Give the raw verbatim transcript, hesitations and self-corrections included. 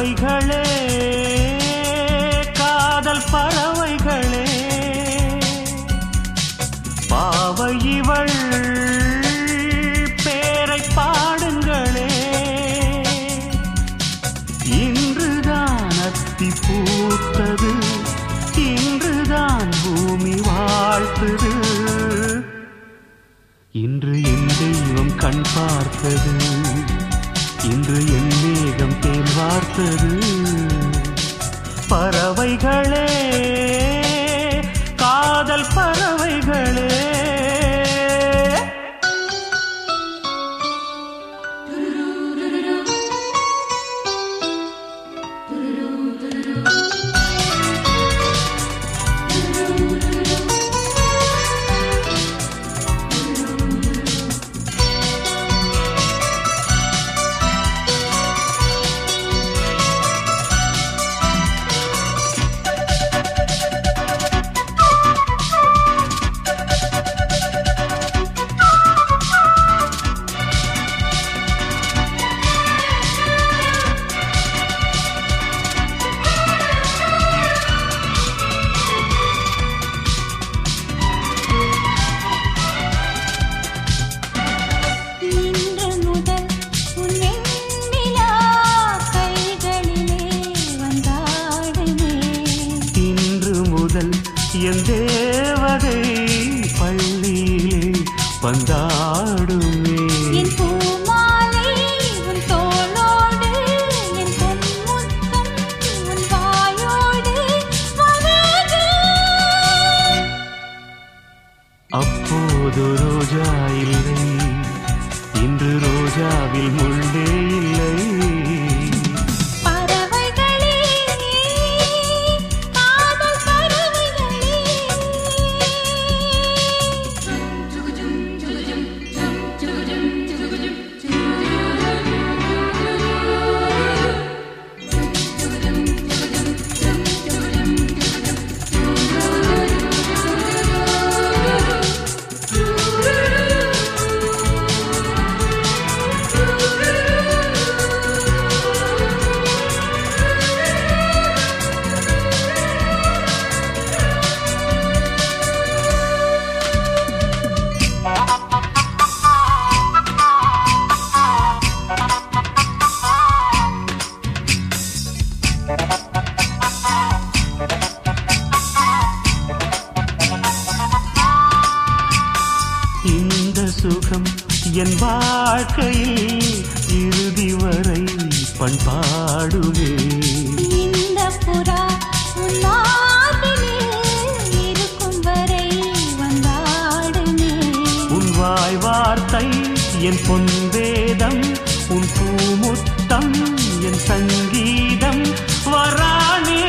பறவைகளே காதல் பறவைகளே பாவை இவள் பேரை பாடுங்களே இன்றுதான் அத்தி பூத்தது இன்றுதான் பூமி வாழ்த்தது இன்று என் தெய்வம் கண் பார்த்தது இன்று என் மேகம் தேன் வார்த்தது பறவைகளே காதல் பறவைகளே என் தேவதை பள்ளியிலே வந்தாடுமே என் பூமாலை உன் தோளோடு என் பொன்முத்தம் உன் வாயோடு வரது அப்போது ரோஜா இல்லை இன்று ரோஜாவில் முள்ளே இல்லை இந்த சுகம் என் வாழ்க்கையில் இறுதி வரை பண்பாடுவே இந்த புறா உன் மார்பினில் இருக்கும் வரை வந்தாடுமே உன் வாய் வார்த்தை என் பொன் வேதம் உன் பூமுத்தம் என் சங்கீதம் வராணி